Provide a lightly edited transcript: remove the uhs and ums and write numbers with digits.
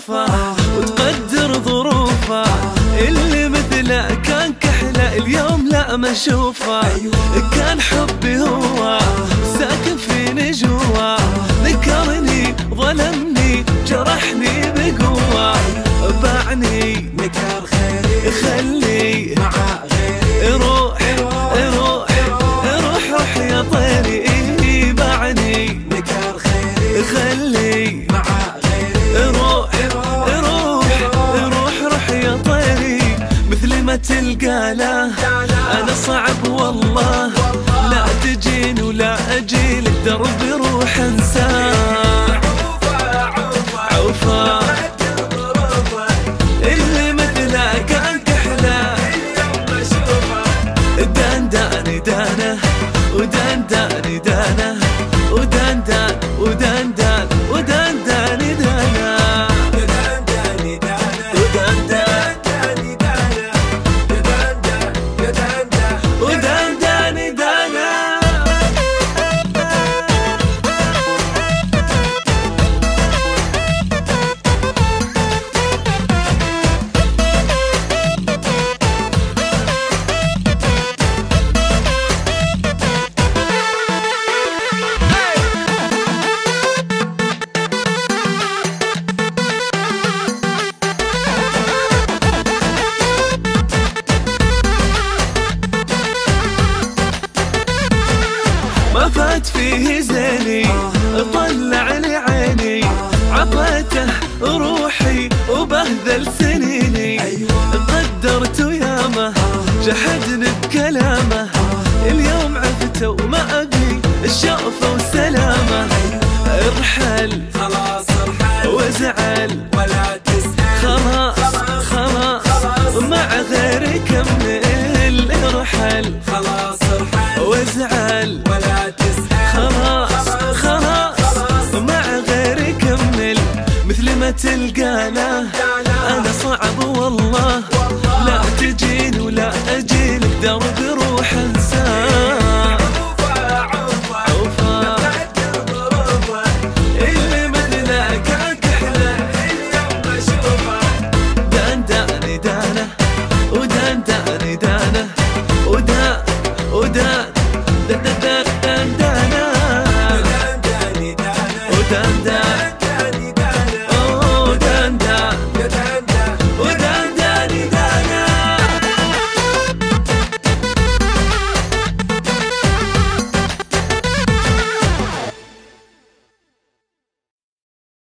أشوفه وتقدر ظروفه، اللي مثله كان كحله اليوم لا ما أشوفه. كان حبي هو ساكن فيني جوا، ذكرني ظلمني جرحني بقوة، باعني نكر خيري خلي مع غيري روح روح روح روح يا طيري، باعني نكر خيري خلي مع غيري روح روح روح روح يا طيري، مثل ما تلقى له أنا صعب والله، لا تجين ولا أجيلك دربي روح أنساه. عوفا اللي مثله كان كحله دنداني دانه ودنداني دانه ودندان ودندان ودنداني دانه دنداني دانا دنداني دانا ودنداني دانه. ما فات فيه زيني طلع لي عيني، عطيته روحي وبهذل سنيني، قدرته يامه جحدني بكلامه، اليوم عفته وما أبي الشوفه وسلامه. ارحل خلاص ارحل وازعل ولا تسأل خلاص خلاص مع غيري كمل، ارحل خلاص ارحل وازعل ولا تسأل خلاص خلاص مع غيري كمل، مثل ما تلقى له أنا صعب والله، لا تجين ولا أجيلك درب روح